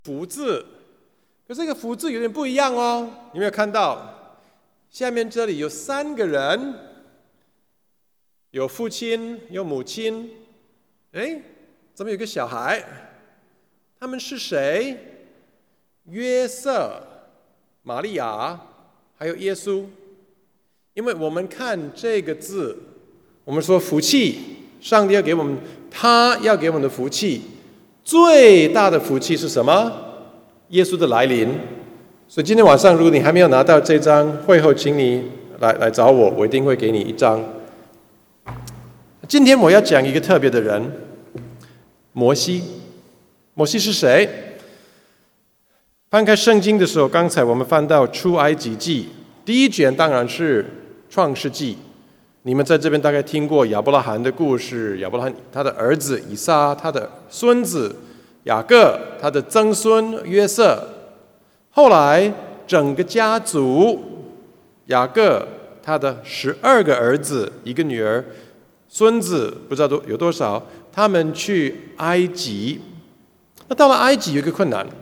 福字，可是这个福字有点不一样哦。有没有看到？下面这里有3个人，有父亲，有母亲。哎，怎么有个小孩？他们是谁？约瑟、玛利亚，还有耶稣。因为我们看这个字，我们说福气，上帝要给我们，他要给我们的福气，最大的福气是什么？耶稣的来临。所以今天晚上，如果你还没有拿到这张，会后请你来找我，我一定会给你一张。今天我要讲一个特别的人，摩西。摩西是谁？翻开圣经的时候，刚才我们翻到出埃及记，第1卷当然是创世纪。你们在这边大概听过亚伯拉罕的故事，亚伯拉罕他的儿子以撒，他的孙子雅各，他的曾孙约瑟。后来整个家族，雅各他的12个儿子，1个女儿，孙子不知道有多少，他们去埃及。那到了埃及有一个困难，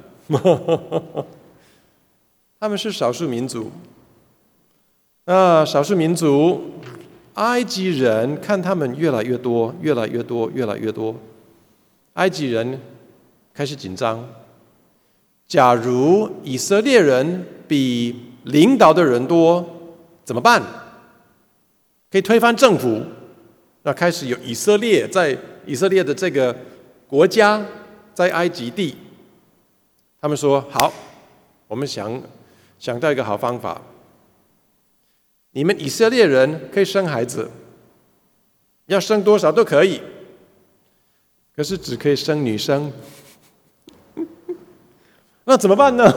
他们是少数民族。少数民族，埃及人看他们越来越多，越来越多，越来越多，埃及人开始紧张。假如以色列人比领导的人多，怎么办？可以推翻政府。那开始有以色列，在以色列的这个国家，在埃及地，他们说好，我们想到一个好方法，你们以色列人可以生孩子，要生多少都可以，可是只可以生女生。那怎么办呢？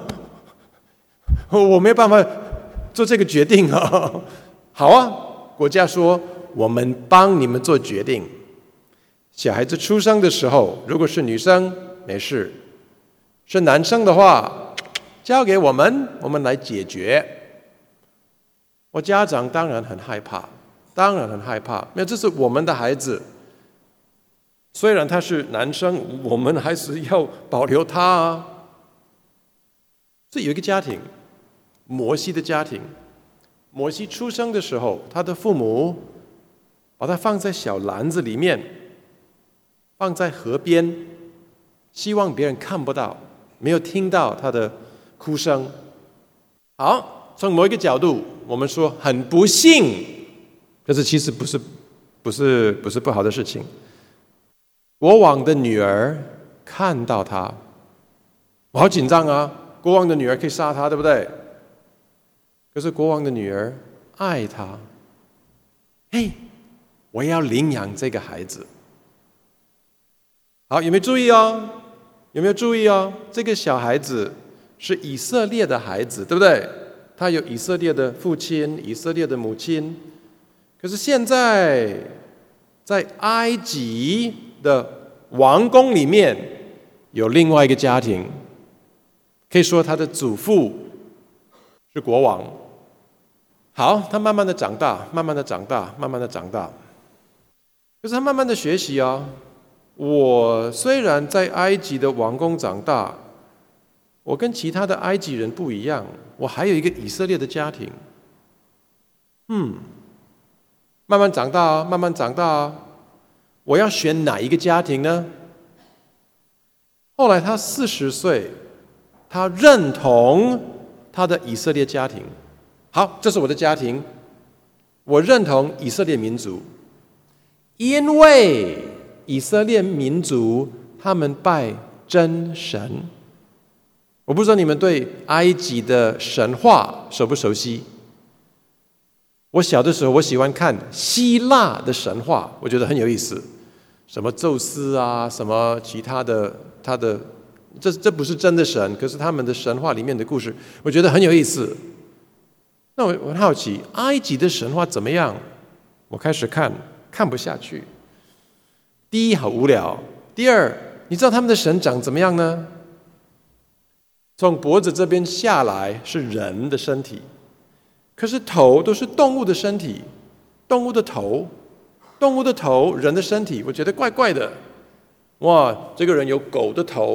我没有办法做这个决定啊。好啊，国家说我们帮你们做决定。小孩子出生的时候，如果是女生没事，是男生的话，交给我们，我们来解决。我家长当然很害怕，因为这是我们的孩子。虽然他是男生，我们还是要保留他啊。这有一个家庭，摩西的家庭。摩西出生的时候，他的父母把他放在小篮子里面，放在河边，希望别人看不到，没有听到他的哭声。好，从某一个角度，我们说很不幸，可是其实不是不好的事情。国王的女儿看到他，我好紧张啊！国王的女儿可以杀他，对不对？可是国王的女儿爱他，嘿，我要领养这个孩子。好，有没有注意哦？这个小孩子是以色列的孩子，对不对？他有以色列的父亲，以色列的母亲。可是现在在埃及的王宫里面有另外一个家庭，可以说他的祖父是国王。好，他慢慢的长大。可是他慢慢的学习哦。我虽然在埃及的王宫长大，我跟其他的埃及人不一样，我还有一个以色列的家庭。慢慢长大，我要选哪一个家庭呢？后来他40岁，他认同他的以色列家庭。好，这是我的家庭，我认同以色列民族，因为以色列民族他们拜真神。我不知道你们对埃及的神话熟不熟悉？我小的时候我喜欢看希腊的神话，我觉得很有意思，什么宙斯啊，什么其他的，这不是真的神，可是他们的神话里面的故事，我觉得很有意思。那我很好奇，埃及的神话怎么样？我开始看不下去。第一，好无聊；第二，你知道他们的神长怎么样呢？从脖子这边下来是人的身体，可是头都是动物的身体，动物的头，人的身体，我觉得怪怪的。哇，这个人有狗的头，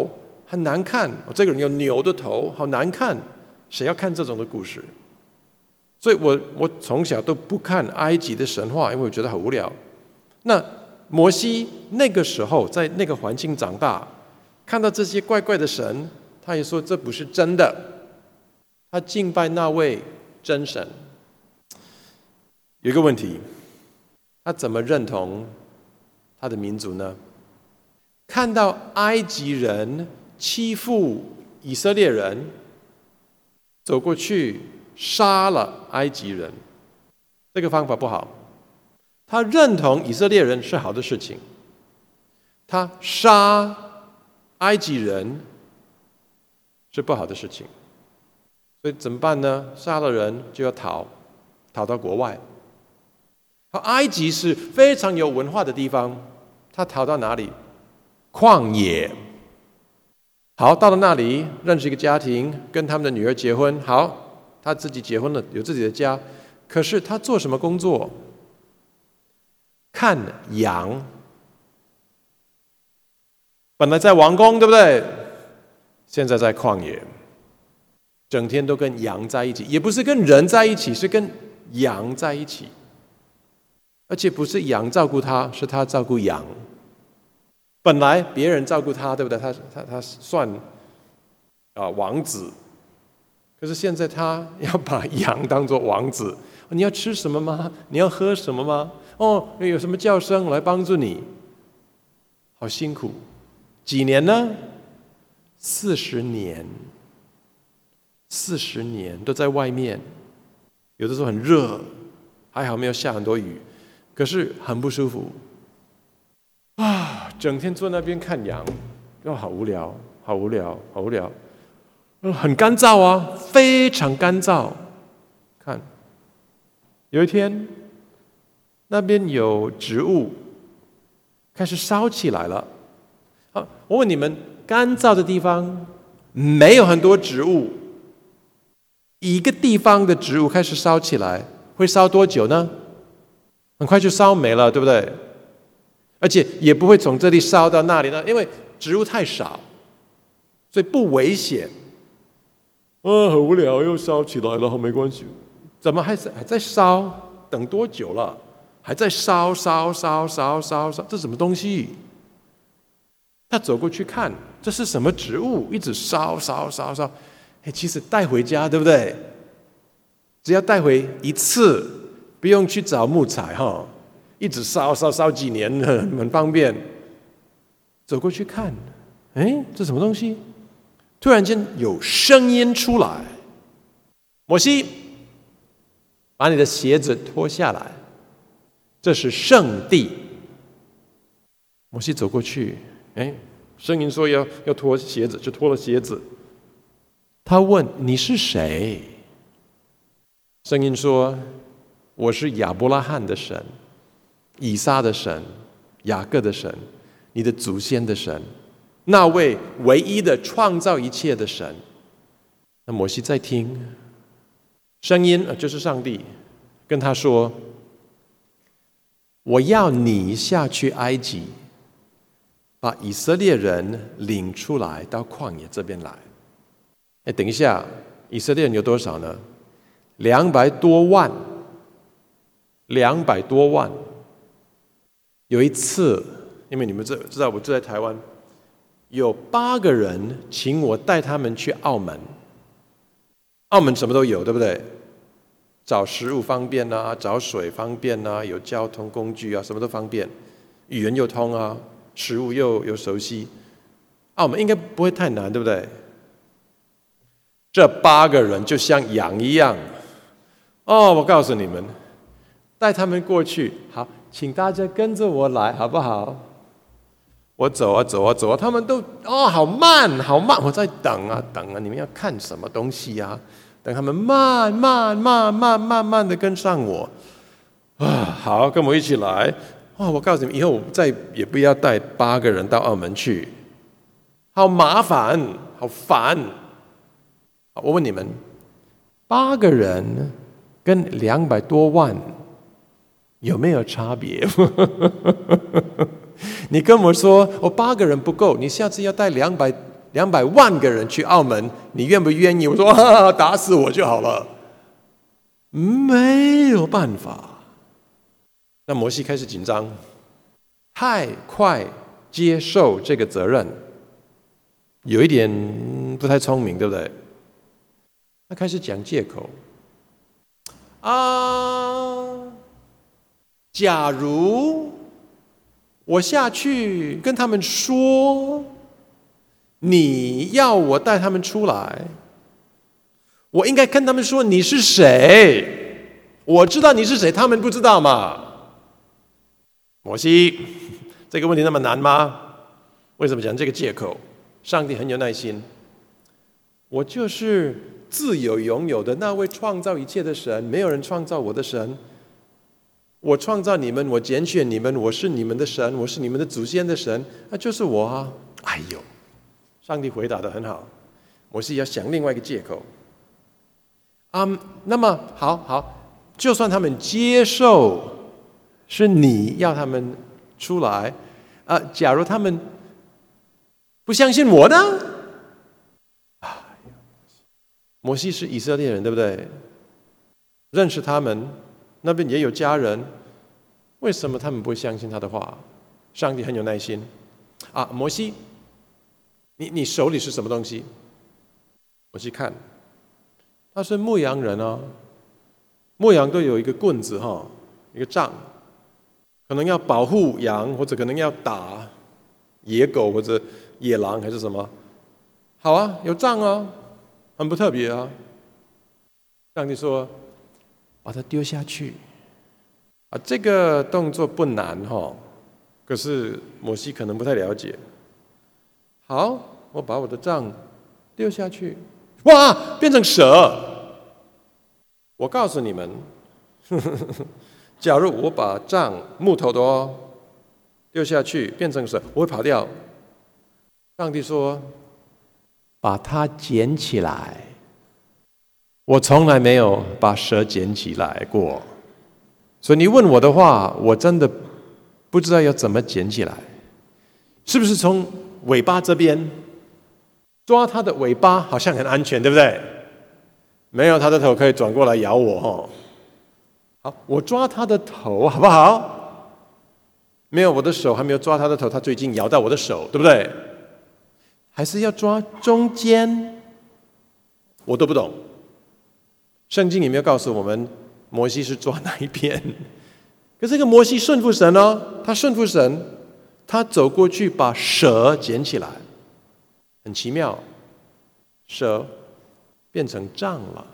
很难看。这个人有牛的头，好难看，谁要看这种的故事？所以我从小都不看埃及的神话，因为我觉得很无聊。那摩西那个时候在那个环境长大，看到这些怪怪的神，他也说这不是真的，他敬拜那位真神。有一个问题，他怎么认同他的民族呢？看到埃及人欺负以色列人，走过去杀了埃及人，这个方法不好。他认同以色列人是好的事情，他杀埃及人是不好的事情。所以怎么办呢？杀了人就要逃到国外。埃及是非常有文化的地方，他逃到哪里？旷野。好，到了那里认识一个家庭，跟他们的女儿结婚。好，他自己结婚了，有自己的家。可是他做什么工作？看羊。本来在王宫，对不对？现在在旷野，整天都跟羊在一起，也不是跟人在一起，是跟羊在一起。而且不是羊照顾他，是他照顾羊。本来别人照顾他，对不对？他算王子，可是现在他要把羊当作王子。你要吃什么吗？你要喝什么吗？有什么叫声来帮助你？好辛苦，几年呢？40年，40年都在外面，有的时候很热，还好没有下很多雨。可是很不舒服整天坐那边看羊，好无聊，好无聊，好无聊。很干燥啊，非常干燥。看，有一天，那边有植物开始烧起来了。我问你们，干燥的地方没有很多植物，一个地方的植物开始烧起来，会烧多久呢？很快就烧没了，对不对？而且也不会从这里烧到那里呢，因为植物太少，所以不危险。很无聊，又烧起来了，好没关系。怎么还在烧？等多久了？还在烧，这什么东西？他走过去看，这是什么植物？一直烧。其实带回家，对不对？只要带回一次。不用去找木材一直烧几年很方便。走过去看，这什么东西？突然间有声音出来：摩西，把你的鞋子脱下来，这是圣地。摩西走过去，声音说要脱鞋子，就脱了鞋子。他问：你是谁？声音说：我是亚伯拉罕的神，以撒的神，雅各的神，你的祖先的神，那位唯一的创造一切的神。那摩西在听，声音就是上帝跟他说：我要你下去埃及，把以色列人领出来到旷野这边来。等一下，以色列人有多少呢？200多万。200多万。有一次，因为你们知道我住在台湾，有8个人请我带他们去澳门。澳门什么都有，对不对？找食物方便啊，找水方便啊，有交通工具啊，什么都方便，语言又通啊，食物又熟悉。澳门应该不会太难，对不对？这8个人就像羊一样。我告诉你们，带他们过去。好，请大家跟着我来，好不好？我走啊，他们都好慢，我在等啊，你们要看什么东西啊？等他们慢慢的跟上我。好，跟我一起来。我告诉你们，以后我再也不要带8个人到澳门去，好麻烦，好烦。我问你们，8个人跟200多万有没有差别？你跟我说，8个人不够，你下次要带200 200万个人去澳门，你愿不愿意？我说打死我就好了。没有办法。那摩西开始紧张，太快接受这个责任，有一点不太聪明，对不对？他开始讲借口假如我下去跟他们说，你要我带他们出来，我应该跟他们说你是谁，我知道你是谁，他们不知道嘛。摩西，这个问题那么难吗？为什么讲这个借口？上帝很有耐心，我就是自有拥有的那位创造一切的神，没有人创造我的神。我创造你们，我拣选你们，我是你们的神，我是你们的祖先的神，那就是我啊！哎呦，上帝回答得很好。摩西要想另外一个借口。那么好，就算他们接受是你要他们出来，假如他们不相信我呢？摩西是以色列人，对不对？认识他们，那边也有家人，为什么他们不会相信他的话？上帝很有耐心摩西，你手里是什么东西？摩西看，他是牧羊人啊，牧羊都有一个棍子一个杖，可能要保护羊，或者可能要打野狗或者野狼还是什么。好啊，有杖啊，很不特别啊。上帝说，把它丢下去这个动作不难可是摩西可能不太了解。好，我把我的杖丢下去，哇，变成蛇。我告诉你们假如我把杖木头的丢下去变成蛇，我会跑掉。上帝说，把它捡起来。我从来没有把蛇捡起来过，所以你问我的话，我真的不知道要怎么捡起来。是不是从尾巴这边抓它的尾巴，好像很安全，对不对？没有，它的头可以转过来咬我好，我抓它的头好不好？没有，我的手还没有抓它的头，它最近咬到我的手，对不对？还是要抓中间？我都不懂。圣经里面告诉我们，摩西是抓哪一边？可是这个摩西顺服神他顺服神，他走过去把蛇捡起来，很奇妙，蛇变成杖了。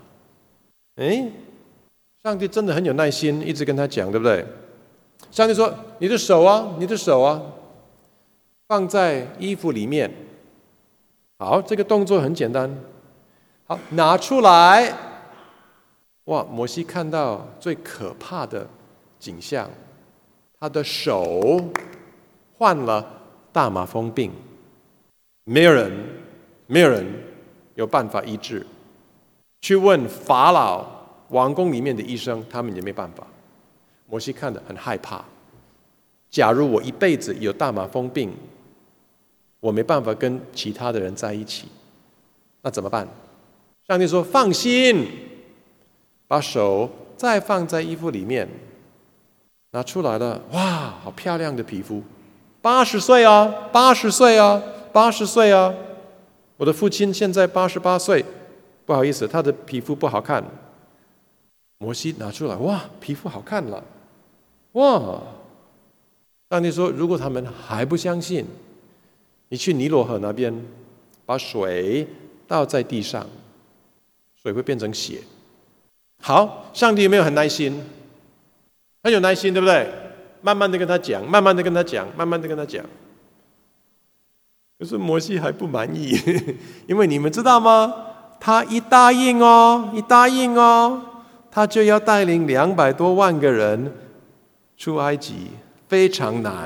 上帝真的很有耐心，一直跟他讲，对不对？上帝说：“你的手啊，放在衣服里面。”好，这个动作很简单。好，拿出来。哇！摩西看到最可怕的景象，他的手患了大麻风病，没有人有办法医治。去问法老王宫里面的医生，他们也没办法。摩西看得很害怕。假如我一辈子有大麻风病，我没办法跟其他的人在一起，那怎么办？上帝说：“放心。”把手再放在衣服里面，拿出来了，哇，好漂亮的皮肤，80岁80岁啊！我的父亲现在88岁，不好意思，他的皮肤不好看。摩西拿出来，哇，皮肤好看了，哇！上帝说，如果他们还不相信，你去尼罗河那边，把水倒在地上，水会变成血。好，上帝有没有很耐心？很有耐心，对不对？慢慢的跟他讲。可是摩西还不满意，因为你们知道吗？他一答应他就要带领200多万个人出埃及，非常难。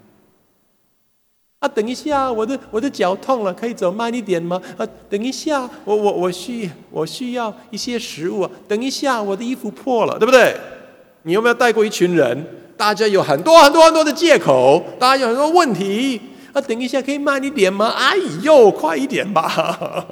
等一下，我的脚痛了，可以走慢一点吗？等一下，我需要一些食物。等一下，我的衣服破了，对不对？你有没有带过一群人？大家有很多的借口，大家有很多问题等一下可以慢一点吗？哎呦，快一点吧！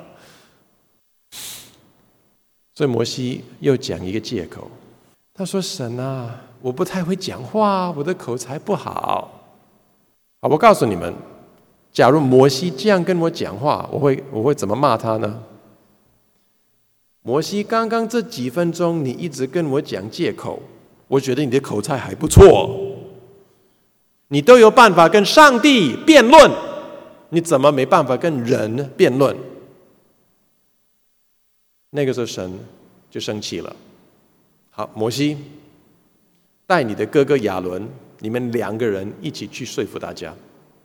所以摩西又讲一个借口，他说：“神啊，我不太会讲话，我的口才不好。”好，我告诉你们，假如摩西这样跟我讲话，我会怎么骂他呢？摩西，刚刚这几分钟你一直跟我讲借口，我觉得你的口才还不错，你都有办法跟上帝辩论，你怎么没办法跟人辩论？那个时候神就生气了。好，摩西，带你的哥哥亚伦，你们2个人一起去说服大家。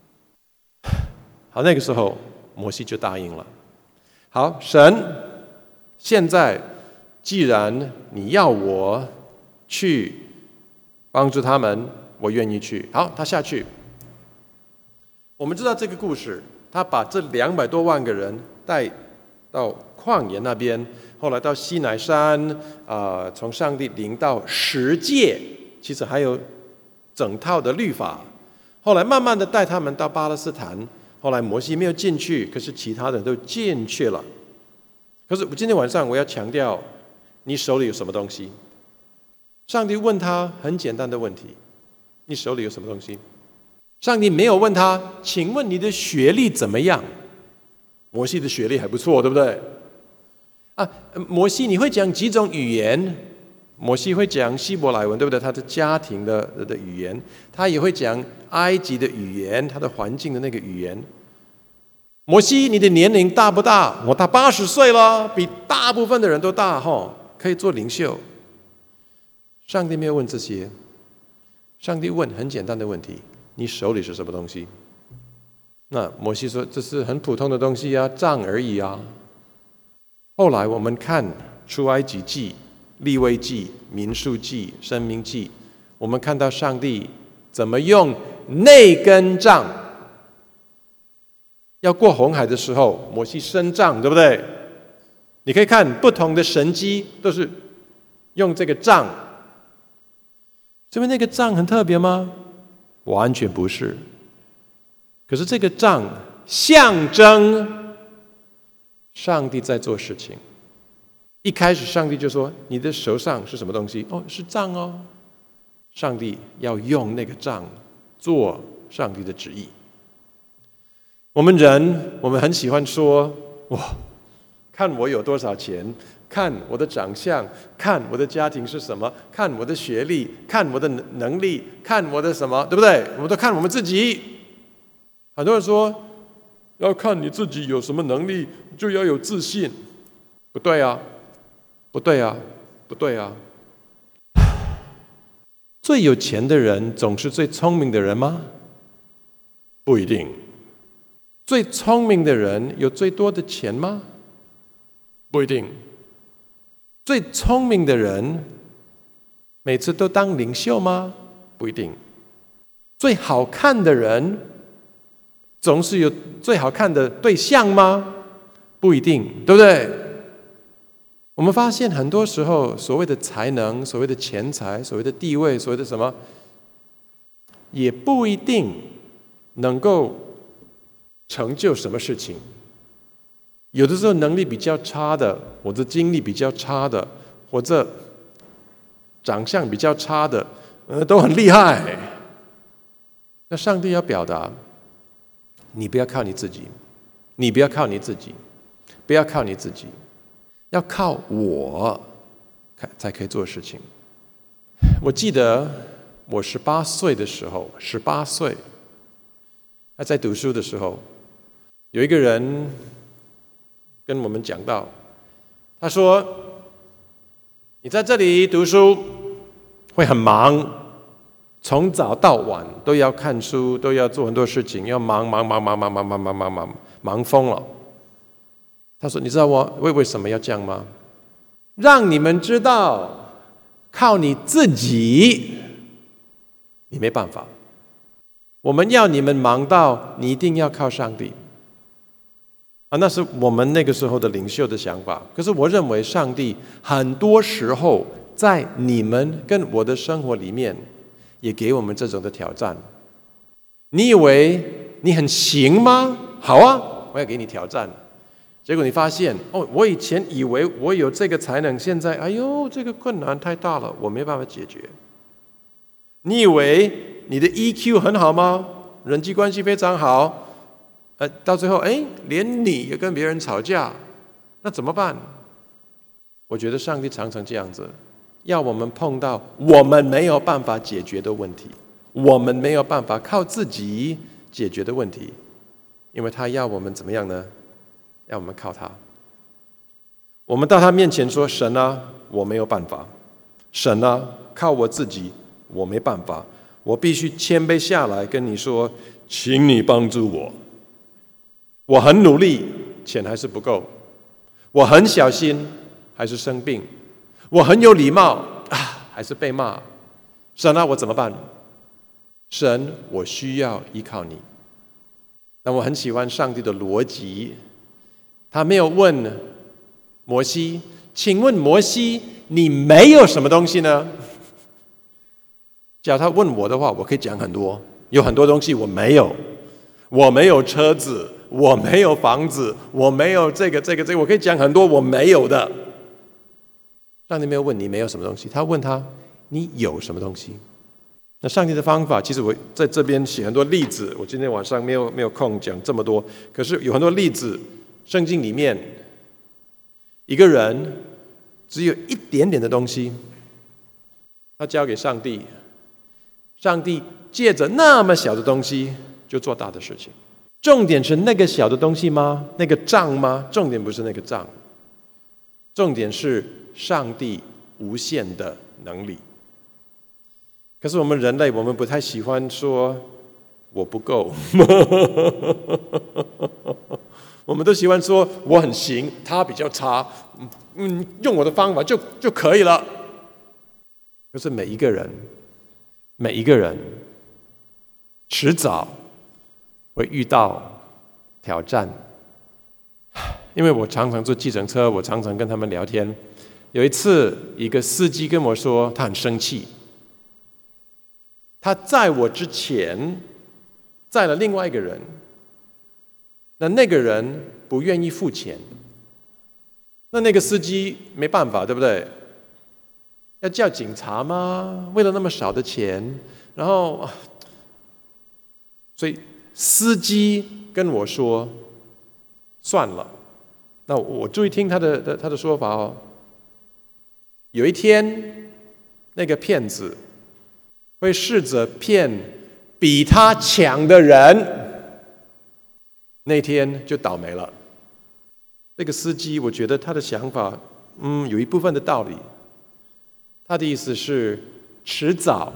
好，那个时候摩西就答应了。好，神，现在既然你要我去帮助他们，我愿意去。好，他下去。我们知道这个故事，他把这200多万个人带到旷野那边，后来到西乃山，从上帝领到10诫，其实还有整套的律法。后来慢慢的带他们到巴勒斯坦，后来摩西没有进去，可是其他人都进去了。可是今天晚上我要强调，你手里有什么东西？上帝问他很简单的问题：你手里有什么东西？上帝没有问他，请问你的学历怎么样？摩西的学历还不错，对不对？摩西你会讲几种语言？摩西会讲希伯来文，对不对？他的家庭的语言，他也会讲埃及的语言，他的环境的那个语言。摩西，你的年龄大不大？他80岁了，比大部分的人都大，可以做领袖。上帝没有问这些，上帝问很简单的问题：你手里是什么东西？那摩西说：这是很普通的东西啊，杖而已啊。后来我们看出埃及记、利未记、民数记、申命记，我们看到上帝怎么用那根杖。要过红海的时候，摩西伸杖，对不对？你可以看不同的神迹都是用这个杖。是不是那个杖很特别吗？完全不是。可是这个杖象征上帝在做事情。一开始上帝就说：你的手上是什么东西？是杖哦。上帝要用那个杖做上帝的旨意。我们人，我们很喜欢说：哇，看我有多少钱，看我的长相，看我的家庭是什么，看我的学历，看我的能力，看我的什么，对不对？我们都看我们自己。很多人说，要看你自己有什么能力，就要有自信。不对啊，不对啊，不对啊！最有钱的人总是最聪明的人吗？不一定。最聪明的人有最多的钱吗？不一定。最聪明的人每次都当领袖吗？不一定。最好看的人总是有最好看的对象吗？不一定，对不对？我们发现很多时候，所谓的才能、所谓的钱财、所谓的地位、所谓的什么，也不一定能够成就什么事情。有的时候能力比较差的，或者精力比较差的，或者长相比较差的，都很厉害。那上帝要表达，你不要靠你自己，你不要靠你自己，不要靠你自己，要靠我才可以做事情。我记得我18岁的时候，18岁，还在读书的时候，有一个人跟我们讲到，他说：你在这里读书会很忙，从早到晚都要看书，都要做很多事情，要忙疯了。他说：你知道我为什么要这样吗？让你们知道，靠你自己你没办法。我们要你们忙到你一定要靠上帝。那是我们那个时候的领袖的想法。可是我认为上帝很多时候在你们跟我的生活里面也给我们这种的挑战。你以为你很行吗？好啊，我要给你挑战。结果你发现，我以前以为我有这个才能，现在哎呦，这个困难太大了，我没办法解决。你以为你的 EQ 很好吗？人际关系非常好，到最后连你也跟别人吵架，那怎么办？我觉得上帝常常这样子，要我们碰到我们没有办法解决的问题，我们没有办法靠自己解决的问题，因为他要我们怎么样呢？要我们靠他。我们到他面前说：神啊，我没有办法，神啊，靠我自己我没办法，我必须谦卑下来跟你说，请你帮助我。我很努力，钱还是不够；我很小心，还是生病；我很有礼貌，还是被骂。神啊，我怎么办？神，我需要依靠你。但我很喜欢上帝的逻辑，他没有问摩西，请问摩西，你没有什么东西呢？假如他问我的话，我可以讲很多，有很多东西我没有，我没有车子，我没有房子，我没有这个，我可以讲很多我没有的。上帝没有问你没有什么东西，他问他你有什么东西。那上帝的方法，其实我在这边写很多例子，我今天晚上没有空讲这么多，可是有很多例子，圣经里面一个人只有一点点的东西，他交给上帝，上帝借着那么小的东西就做大的事情。重点是那个小的东西吗？那个账吗？重点不是那个账，重点是上帝无限的能力。可是我们人类，我们不太喜欢说我不够我们都喜欢说我很行，他比较差，用我的方法就可以了。可是每一个人迟早会遇到挑战。因为我常常坐计程车，我常常跟他们聊天。有一次一个司机跟我说他很生气，他载我之前载了另外一个人，那个人不愿意付钱，那个司机没办法，对不对？要叫警察吗？为了那么少的钱，然后所以司机跟我说算了。那我注意听他的说法哦。有一天那个骗子会试着骗比他强的人，那天就倒霉了。这个司机，我觉得他的想法，有一部分的道理。他的意思是，迟早，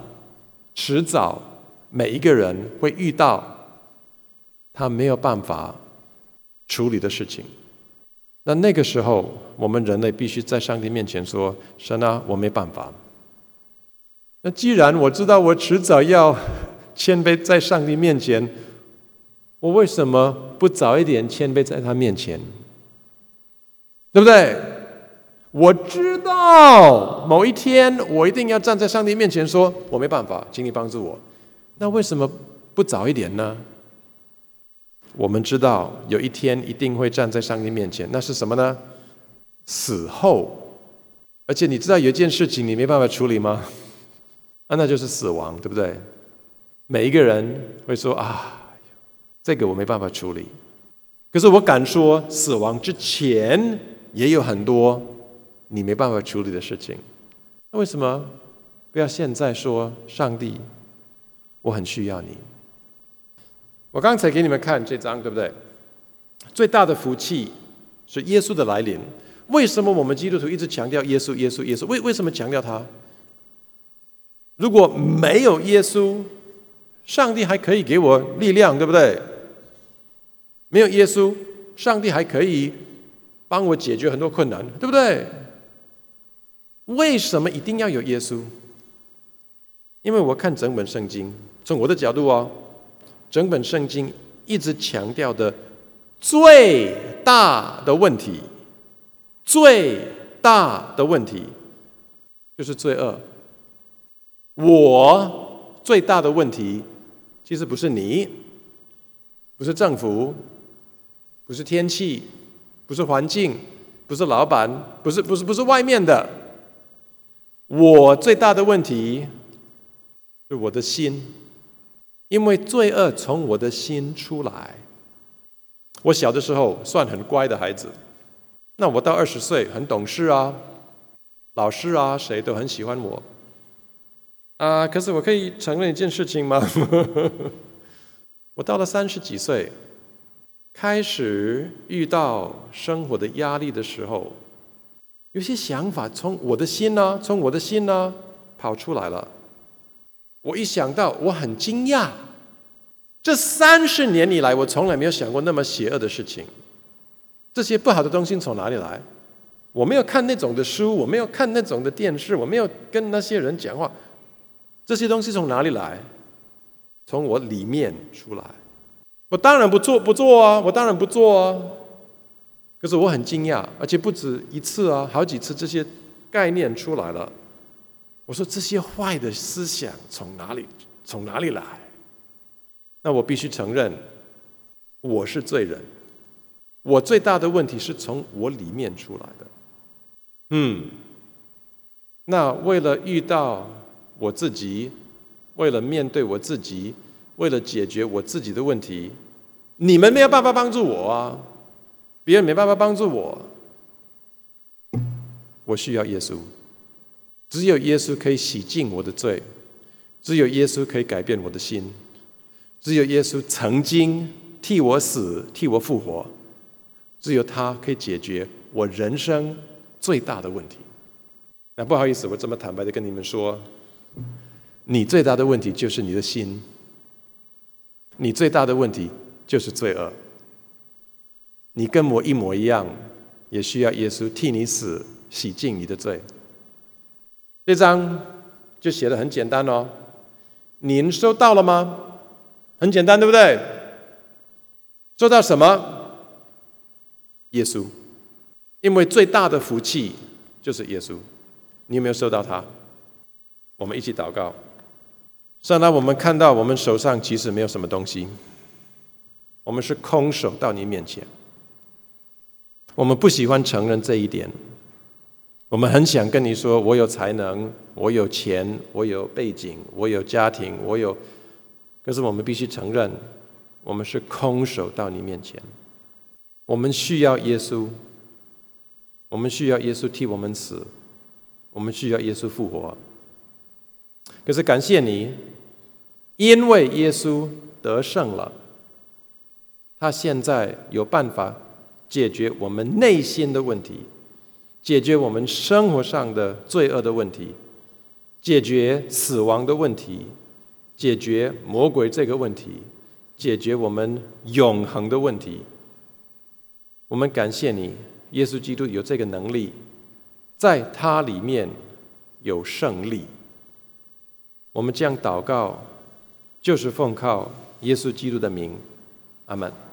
每一个人会遇到他没有办法处理的事情。那个时候，我们人类必须在上帝面前说：神啊，我没办法。那既然我知道我迟早要谦卑在上帝面前，我为什么不早一点谦卑在他面前？对不对？我知道某一天我一定要站在上帝面前说我没办法，请你帮助我。那为什么不早一点呢？我们知道有一天一定会站在上帝面前，那是什么呢？死后。而且你知道有一件事情你没办法处理吗？那就是死亡，对不对？每一个人会说这个我没办法处理。可是我敢说，死亡之前也有很多你没办法处理的事情。那为什么不要现在说，上帝，我很需要你？我刚才给你们看这张，对不对？最大的福气是耶稣的来临。为什么我们基督徒一直强调耶稣？为什么强调他？如果没有耶稣，上帝还可以给我力量，对不对？没有耶稣，上帝还可以帮我解决很多困难，对不对？为什么一定要有耶稣？因为我看整本圣经，从我的角度整本圣经一直强调的最大的问题就是罪恶。我最大的问题其实不是你， 不是政府，不是天气，不是环境，不是老板，不是外面的。我最大的问题是我的心，因为罪恶从我的心出来。我小的时候算很乖的孩子，那我到20岁很懂事啊，老师啊谁都很喜欢我啊。可是我可以承认一件事情吗？我到了30几岁，开始遇到生活的压力的时候，有些想法从我的心呢跑出来了。我一想到，我很惊讶，这30年以来，我从来没有想过那么邪恶的事情。这些不好的东西从哪里来？我没有看那种的书，我没有看那种的电视，我没有跟那些人讲话。这些东西从哪里来？从我里面出来。我当然不做啊，我当然不做啊。可是我很惊讶，而且不止一次啊，好几次这些概念出来了。我说这些坏的思想从哪里来？那我必须承认，我是罪人。我最大的问题是从我里面出来的。那为了遇到我自己，为了面对我自己，为了解决我自己的问题，你们没有办法帮助我啊，别人没办法帮助我，我需要耶稣。只有耶稣可以洗净我的罪，只有耶稣可以改变我的心，只有耶稣曾经替我死，替我复活，只有他可以解决我人生最大的问题。那不好意思，我这么坦白的跟你们说，你最大的问题就是你的心，你最大的问题就是罪恶。你跟我一模一样，也需要耶稣替你死，洗净你的罪。这章就写得很简单哦，您收到了吗？很简单，对不对？收到什么？耶稣。因为最大的福气就是耶稣。你有没有收到他？我们一起祷告。上来我们看到我们手上其实没有什么东西，我们是空手到你面前。我们不喜欢承认这一点，我们很想跟你说，我有才能，我有钱，我有背景，我有家庭，可是我们必须承认，我们是空手到你面前。我们需要耶稣，我们需要耶稣替我们死，我们需要耶稣复活。可是感谢你，因为耶稣得胜了，他现在有办法解决我们内心的问题，解决我们生活上的罪恶的问题，解决死亡的问题，解决魔鬼这个问题，解决我们永恒的问题。我们感谢你，耶稣基督有这个能力，在他里面有胜利。我们这样祷告，就是奉靠耶稣基督的名，阿们。